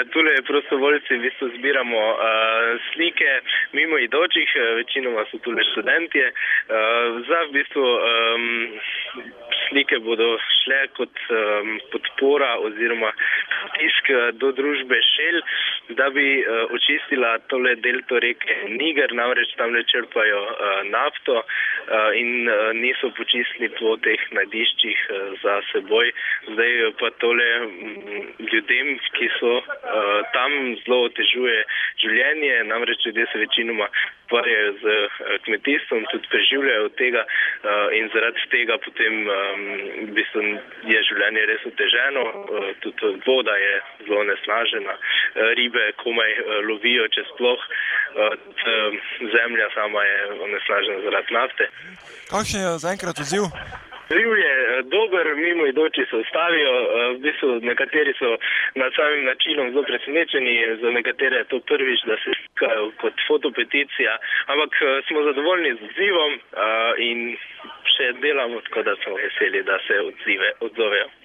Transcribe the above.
tule prostovoljci v bistvu zbiramo slike mimoidočih, večinoma so tule študentje. Za v bistvu slike bodo šle kot podpora oziroma tisk do družbe Shell, da bi očistila tole delto reke Niger, namreč tamle črpajo nafto in niso počistili po teh najdiščih za seboj. Zdaj pa tole ljudem, ki so tam, zelo otežuje življenje, namreč ljudje se večinoma ukvarjajo z kmetijstvom, tudi preživljajo od tega in zaradi tega potem v bistvu je življenje res oteženo, tudi voda je zelo onesnažena, ribe komaj lovijo, če sploh, zemlja sama je onesnažena zaradi nafte. Kakšen je zaenkrat odziv? Odziv je dober, mimoidoči se ustavijo, v bistvu nekateri so nad samim načinom zelo presenečeni, za nekatere je to prvič, da se slikajo kot fotopeticija, ampak smo zadovoljni z odzivom in še delamo, tako da smo veseli, da se odzovejo.